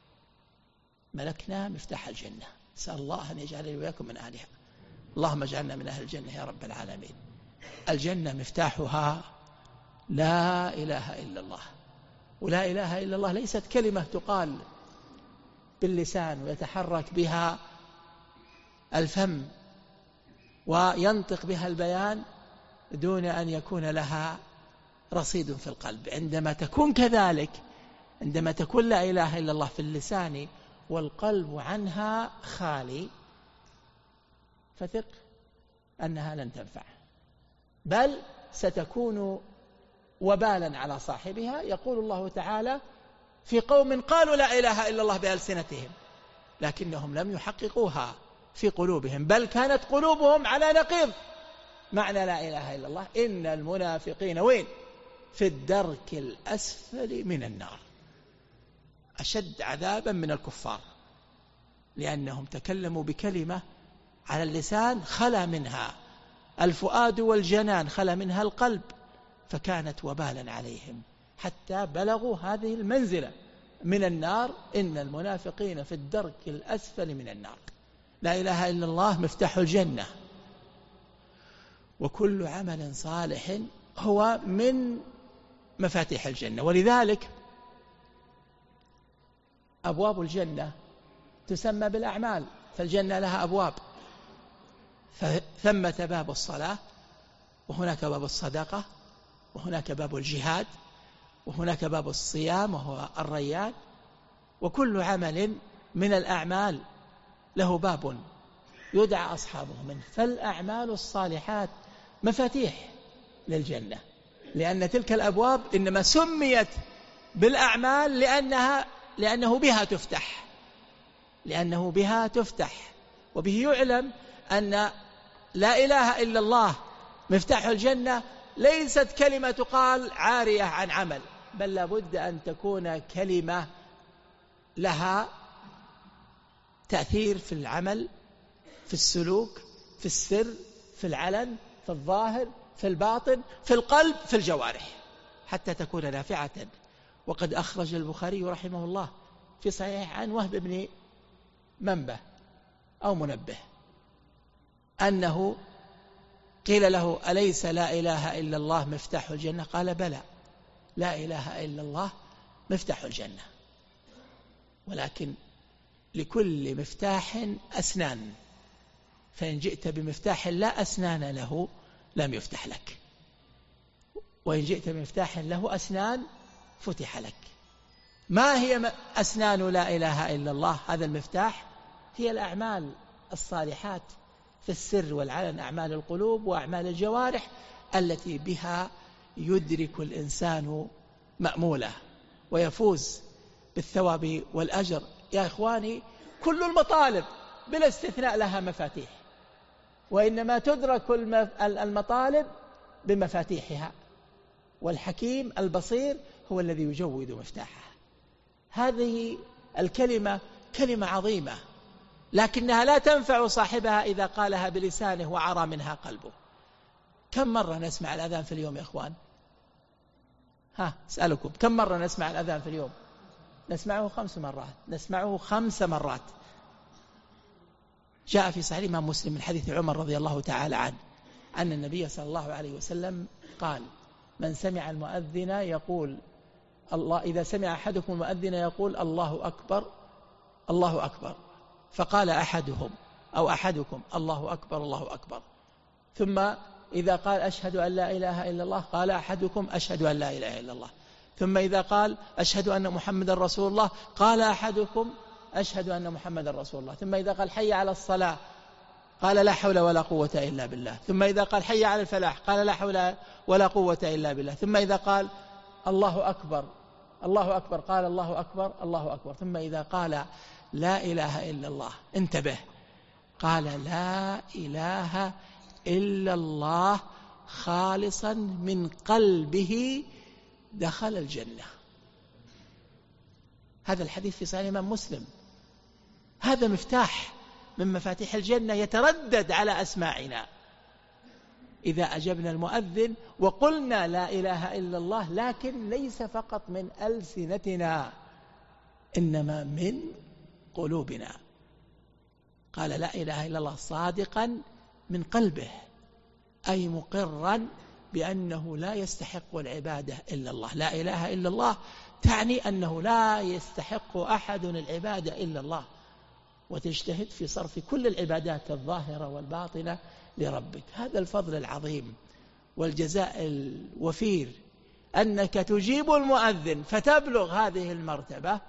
ملكنا مفتاح الجنة. نسأل الله أن يجعلني وإياكم من أهلها. اللهم اجعلنا من أهل الجنة يا رب العالمين. الجنة مفتاحها لا إله إلا الله، ولا إله إلا الله ليست كلمة تقال باللسان ويتحرك بها الفم وينطق بها البيان دون أن يكون لها رصيد في القلب. عندما تكون كذلك، عندما تكون لا إله إلا الله في اللسان والقلب عنها خالي، فثق أنها لن تنفع، بل ستكون وبالا على صاحبها. يقول الله تعالى في قوم قالوا لا إله إلا الله بألسنتهم لكنهم لم يحققوها في قلوبهم، بل كانت قلوبهم على نقيض معنى لا إله إلا الله. إن المنافقين وين؟ في الدرك الأسفل من النار، أشد عذابا من الكفار، لأنهم تكلموا بكلمة على اللسان خلا منها الفؤاد والجنان، خلا منها القلب، فكانت وبالا عليهم حتى بلغوا هذه المنزلة من النار. إن المنافقين في الدرك الأسفل من النار. لا إله إلا الله مفتاح الجنة، وكل عمل صالح هو من مفاتيح الجنة. ولذلك أبواب الجنة تسمى بالأعمال، فالجنة لها أبواب، ثمة باب الصلاة، وهناك باب الصدقة، وهناك باب الجهاد، وهناك باب الصيام وهو الريان. وكل عمل من الأعمال له باب يدعى أصحابه منه. فالأعمال الصالحات مفاتيح للجنة، لأن تلك الأبواب إنما سميت بالأعمال لأنها لأنه بها تفتح لأنه بها تفتح وبه يعلم أن لا إله إلا الله مفتاح الجنة ليست كلمة تقال عارية عن عمل، بل لابد أن تكون كلمة لها تأثير في العمل، في السلوك، في السر، في العلن، في الظاهر، في الباطن، في القلب، في الجوارح، حتى تكون نافعة. وقد أخرج البخاري رحمه الله في صحيح عن وهب بن منبه أو منبه أنه قيل له أليس لا إله إلا الله مفتاح الجنة؟ قال بلى، لا إله إلا الله مفتاح الجنة، ولكن لكل مفتاح أسنان، فإن جئت بمفتاح لا أسنان له لم يفتح لك، وإن جئت بمفتاح له أسنان فتح لك. ما هي أسنان لا إله إلا الله؟ هذا المفتاح هي الأعمال الصالحات في السر والعلن، أعمال القلوب وأعمال الجوارح التي بها يدرك الإنسان مأموله ويفوز بالثواب والأجر. يا إخواني، كل المطالب بلا استثناء لها مفاتيح، وإنما تدرك المطالب بمفاتيحها، والحكيم البصير هو الذي يجود مفتاحها. هذه الكلمة كلمة عظيمة، لكنها لا تنفع صاحبها إذا قالها بلسانه وعرى منها قلبه. كم مرة نسمع الأذان في اليوم يا إخوان؟ ها أسألكم، كم مرة نسمع الأذان في اليوم؟ نسمعه خمس مرات نسمعه خمس مرات. جاء في صحيح الإمام مسلم من حديث عمر رضي الله تعالى عنه أن النبي صلى الله عليه وسلم قال: من سمع المؤذن يقول الله إذا سمع أحدكم المؤذن يقول الله أكبر الله أكبر، فقال أحدهم أو أحدكم الله أكبر الله أكبر، ثم إذا قال أشهد أن لا إله إلا الله قال أحدكم أشهد أن لا إله إلا الله، ثم إذا قال أشهد أن محمد رسول الله قال أحدكم أشهد أن محمد رسول الله، ثم إذا قال حي على الصلاة قال لا حول ولا قوة إلا بالله، ثم إذا قال حي على الفلاح قال لا حول ولا قوة إلا بالله، ثم إذا قال الله أكبر الله أكبر قال الله أكبر الله أكبر، ثم إذا قال لا إله إلا الله، انتبه، قال لا إله إلا الله خالصا من قلبه دخل الجنة. هذا الحديث في صحيح الإمام مسلم. هذا مفتاح من مفاتيح الجنة يتردد على أسماعنا إذا أجبنا المؤذن وقلنا لا إله إلا الله، لكن ليس فقط من ألسنتنا إنما من قلوبنا. قال لا إله إلا الله صادقا من قلبه، أي مقرا بأنه لا يستحق العبادة إلا الله. لا إله إلا الله تعني أنه لا يستحق أحد العبادة إلا الله، وتجتهد في صرف كل العبادات الظاهرة والباطنة لربك. هذا الفضل العظيم والجزاء الوفير، أنك تجيب المؤذن فتبلغ هذه المرتبة.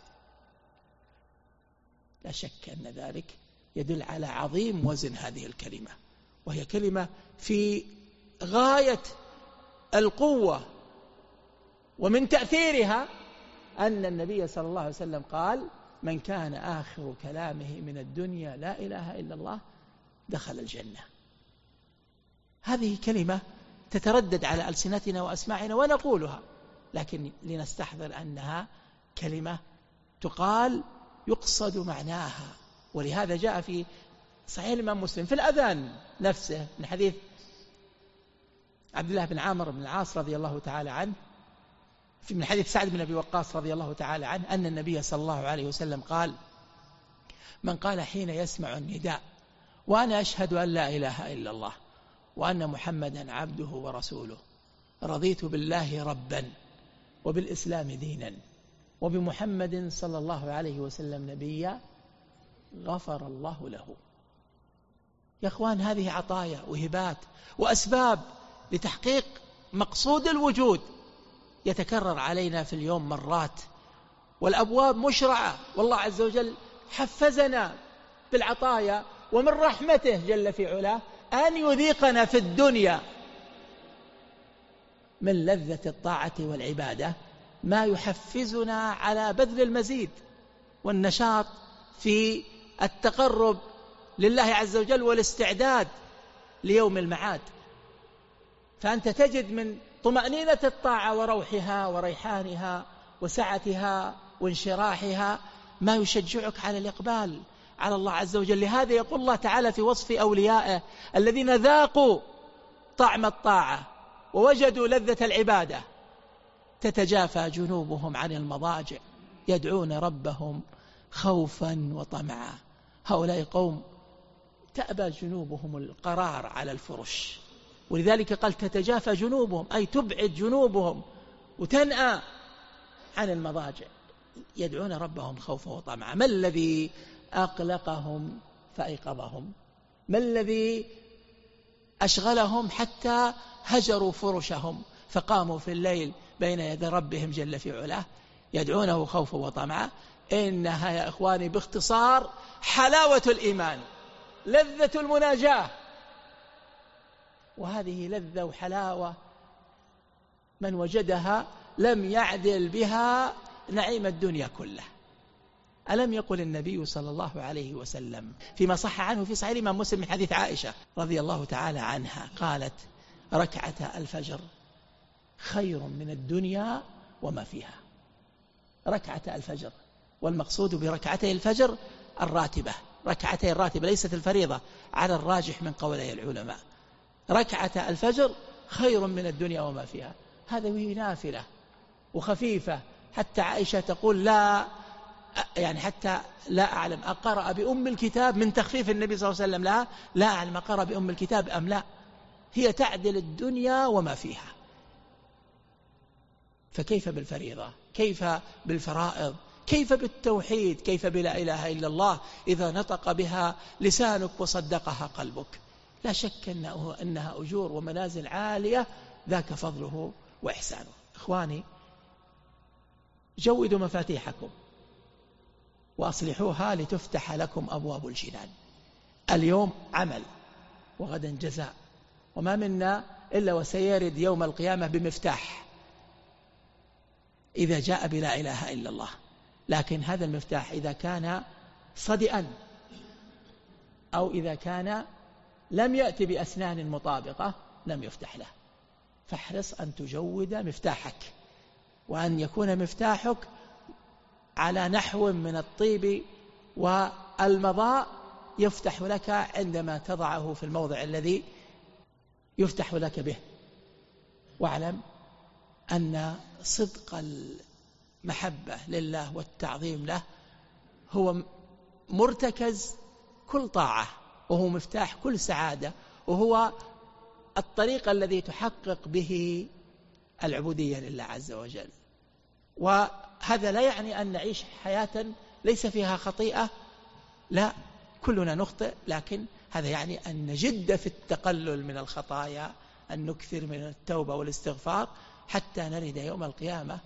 لا شك أن ذلك يدل على عظيم وزن هذه الكلمة، وهي كلمة في غاية القوة. ومن تأثيرها أن النبي صلى الله عليه وسلم قال من كان آخر كلامه من الدنيا لا إله إلا الله دخل الجنة. هذه كلمة تتردد على ألسنتنا وأسماعنا ونقولها، لكن لنستحضر أنها كلمة تقال يقصد معناها. ولهذا جاء في صحيح الإمام مسلم في الأذان نفسه من حديث عبد الله بن عامر بن العاص رضي الله تعالى عنه، من حديث سعد بن أبي وقاص رضي الله تعالى عنه، أن النبي صلى الله عليه وسلم قال من قال حين يسمع النداء وأنا أشهد أن لا إله إلا الله وأن محمدا عبده ورسوله رضيت بالله ربا وبالإسلام دينا وبمحمد صلى الله عليه وسلم نبيا غفر الله له. يا أخوان، هذه عطايا وهبات وأسباب لتحقيق مقصود الوجود يتكرر علينا في اليوم مرات، والأبواب مشرعة، والله عز وجل حفزنا بالعطايا، ومن رحمته جل في علاه أن يذيقنا في الدنيا من لذة الطاعة والعبادة ما يحفزنا على بذل المزيد والنشاط في التقرب لله عز وجل والاستعداد ليوم المعاد. فأنت تجد من طمأنينة الطاعة وروحها وريحانها وسعتها وانشراحها ما يشجعك على الإقبال على الله عز وجل. لهذا يقول الله تعالى في وصف أوليائه الذين ذاقوا طعم الطاعة ووجدوا لذة العبادة تتجافى جنوبهم عن المضاجع يدعون ربهم خوفا وطمعا. هؤلاء قوم تأبى جنوبهم القرار على الفرش، ولذلك قال تتجافى جنوبهم، أي تبعد جنوبهم وتنأى عن المضاجع يدعون ربهم خوفا وطمعا. ما الذي أقلقهم فأيقظهم؟ ما الذي أشغلهم حتى هجروا فرشهم فقاموا في الليل بين يدي ربهم جل في علاه يدعونه خوفا وطمعا؟ إنها يا إخواني باختصار حلاوة الإيمان، لذة المناجاة. وهذه لذة وحلاوة من وجدها لم يعدل بها نعيم الدنيا كله. ألم يقل النبي صلى الله عليه وسلم فيما صح عنه في صحيح الإمام مسلم من حديث عائشة رضي الله تعالى عنها قالت ركعة الفجر خير من الدنيا وما فيها. ركعة الفجر، والمقصود بركعتي الفجر الراتبة، ركعتي الراتبة ليست الفريضة على الراجح من قولي العلماء. ركعة الفجر خير من الدنيا وما فيها. هذا وهي نافلة وخفيفة، حتى عائشة تقول لا يعني حتى لا أعلم أقرأ بأم الكتاب من تخفيف النبي صلى الله عليه وسلم لا لا أعلم أقرأ بأم الكتاب أم لا، هي تعدل الدنيا وما فيها. فكيف بالفريضة؟ كيف بالفرائض؟ كيف بالتوحيد؟ كيف بلا إله إلا الله إذا نطق بها لسانك وصدقها قلبك؟ لا شك أنه أنها أجور ومنازل عالية، ذاك فضله وإحسانه. إخواني، جودوا مفاتيحكم وأصلحوها لتفتح لكم أبواب الجنان. اليوم عمل وغدا جزاء، وما منا إلا وسيرد يوم القيامة بمفتاح إذا جاء بلا إله إلا الله. لكن هذا المفتاح إذا كان صدئا، أو إذا كان لم يأتي بأسنان مطابقة لم يفتح له. فاحرص أن تجود مفتاحك، وأن يكون مفتاحك على نحو من الطيب والمضاء يفتح لك عندما تضعه في الموضع الذي يفتح لك به. واعلم أن صدق المحبة لله والتعظيم له هو مرتكز كل طاعة، وهو مفتاح كل سعادة، وهو الطريق الذي تحقق به العبودية لله عز وجل. وهذا لا يعني أن نعيش حياة ليس فيها خطيئة، لا، كلنا نخطئ، لكن هذا يعني أن نجد في التقلل من الخطايا، أن نكثر من التوبة والاستغفار حتى نرد يوم القيامة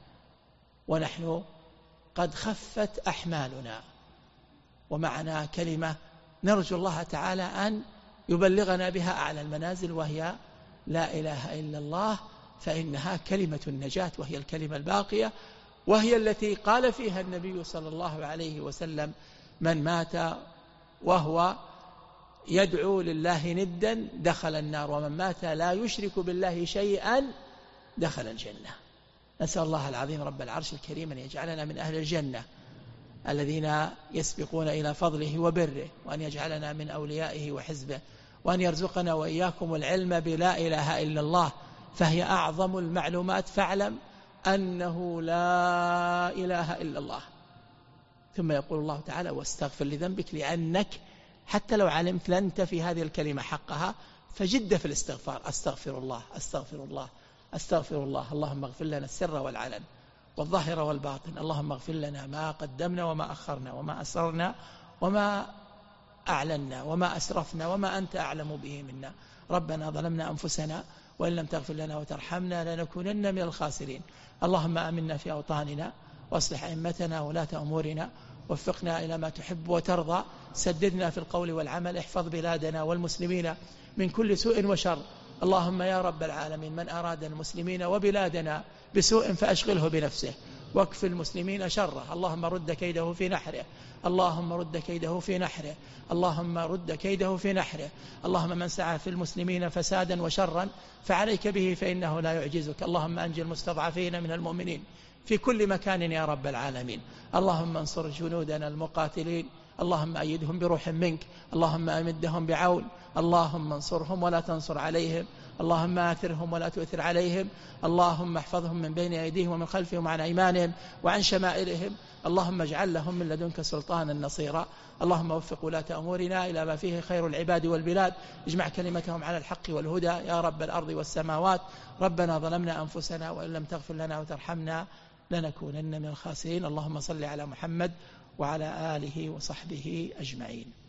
ونحن قد خفت أحمالنا ومعنا كلمة نرجو الله تعالى أن يبلغنا بها أعلى المنازل، وهي لا إله إلا الله، فإنها كلمة النجاة، وهي الكلمة الباقية، وهي التي قال فيها النبي صلى الله عليه وسلم: من مات وهو يدعو لله ندا دخل النار، ومن مات لا يشرك بالله شيئا دخل الجنة. نسأل الله العظيم رب العرش الكريم أن يجعلنا من أهل الجنة الذين يسبقون إلى فضله وبره، وأن يجعلنا من أوليائه وحزبه، وأن يرزقنا وإياكم العلم بلا إله إلا الله، فهي أعظم المعلومات. فاعلم أنه لا إله إلا الله. ثم يقول الله تعالى: واستغفر لذنبك، لأنك حتى لو علمت لن تفي هذه الكلمة حقها فجد في الاستغفار: أستغفر الله أستغفر الله أستغفر الله، اللهم اغفر لنا السر والعلن والظاهر والباطن، اللهم اغفر لنا ما قدمنا وما أخرنا وما أسررنا وما أعلنا وما أسرفنا وما أنت أعلم به منا، ربنا ظلمنا أنفسنا وإن لم تغفر لنا وترحمنا لنكونن من الخاسرين، اللهم آمنا في أوطاننا واصلح أئمتنا ولاة أمورنا، وفقنا إلى ما تحب وترضى، سددنا في القول والعمل، احفظ بلادنا والمسلمين من كل سوء وشر. اللهم يا رب العالمين، من أراد المسلمين وبلادنا بسوء فأشغله بنفسه، واكف المسلمين شره، اللهم رد كيده في نحره، اللهم رد كيده في نحره، اللهم رد كيده في نحره، اللهم من سعى في المسلمين فسادا وشرا فعليك به فإنه لا يعجزك، اللهم أنجي المستضعفين من المؤمنين في كل مكان يا رب العالمين، اللهم انصر جنودنا المقاتلين، اللهم أيدهم بروح منك، اللهم أمدهم بعون، اللهم انصرهم ولا تنصر عليهم، اللهم آثرهم ولا تؤثر عليهم، اللهم احفظهم من بين أيديهم ومن خلفهم وعن أيمانهم وعن شمائلهم، اللهم اجعل لهم من لدنك سلطانا نصيرا، اللهم وفق ولاة أمورنا إلى ما فيه خير العباد والبلاد، اجمع كلمتهم على الحق والهدى يا رب الأرض والسماوات، ربنا ظلمنا أنفسنا وإن لم تغفر لنا وترحمنا لنكونن من الخاسرين، اللهم صل على محمد وعلى آله وصحبه أجمعين.